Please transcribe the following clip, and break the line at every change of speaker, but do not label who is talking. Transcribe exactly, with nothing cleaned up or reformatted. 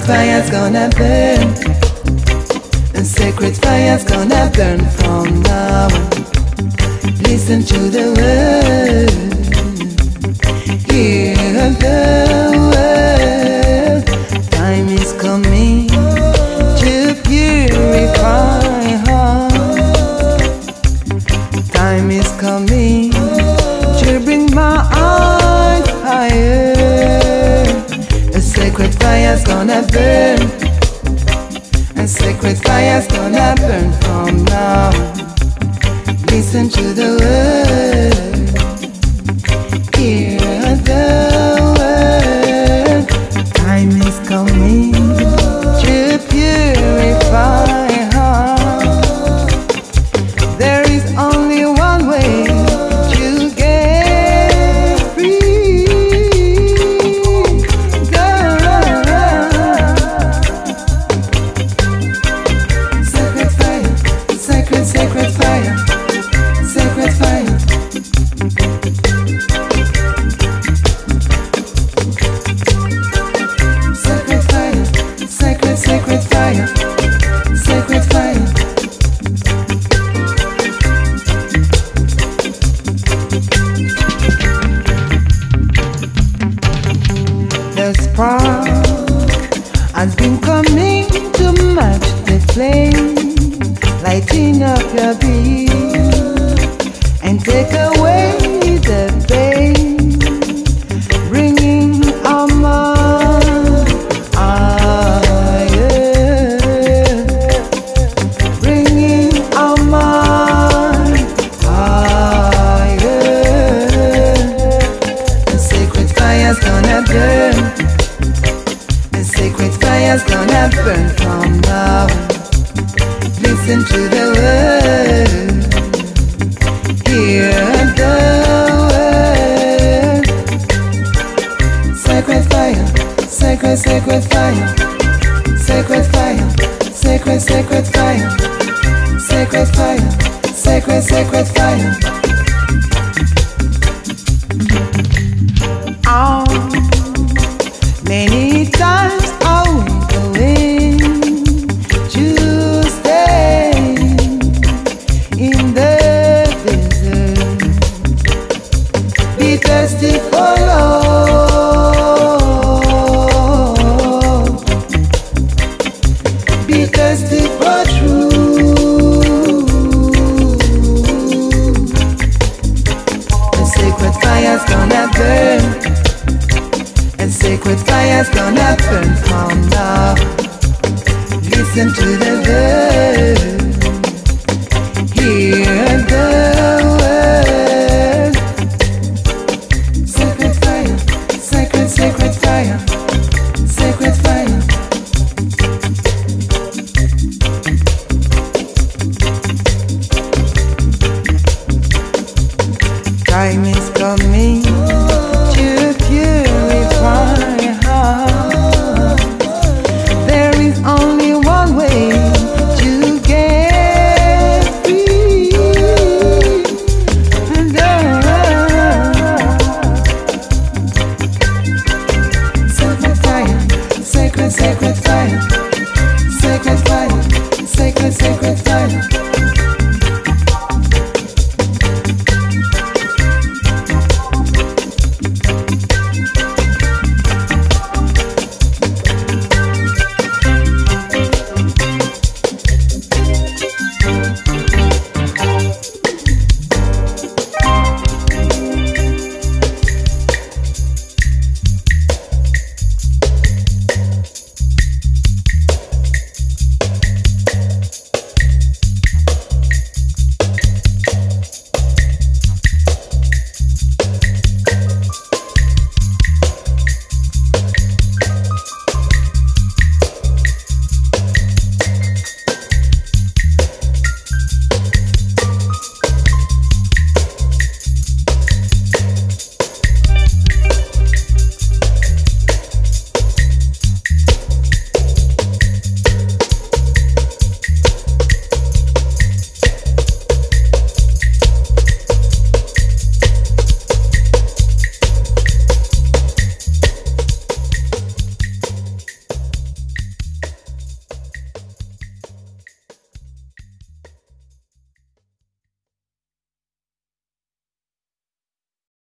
fire's gonna burn, and sacred fire's gonna burn from now on. Listen to the word, hear the word. Time is coming to purify heart. Time is coming to bring my eyes higher. A sacred fire's gonna burn, and sacred fire's gonna burn from now. Listen to the word, hear the word. Time is coming to purify heart. There is only one way to get free. Sacred fire, sacred, sacred fire. Sacred fire. Sacred fire. Sacred, sacred fire. Sacred fire. The spark has been coming to match the flame, lighting up your beat and take away the pain, bringing our mind higher, bringing our mind higher. The sacred fire's gonna burn, the sacred fire's gonna burn from now. Listen to the word, hear the word. Sacred fire, sacred, sacred fire. Sacred fire, sacred, sacred fire. Sacred fire, sacred, sacred fire. Oh, many times I went away to stay in the thirsty for love, be thirsty for truth. The sacred fire's gonna burn, and sacred fire's gonna burn from now. Listen to the word, hear the word. Sacred fire, sacred, sacred fire, sacred fire. Time is coming to purify heart. There is only one way to get free. And sacred fire, sacred, sacred fire, sacred fire, sacred, sacred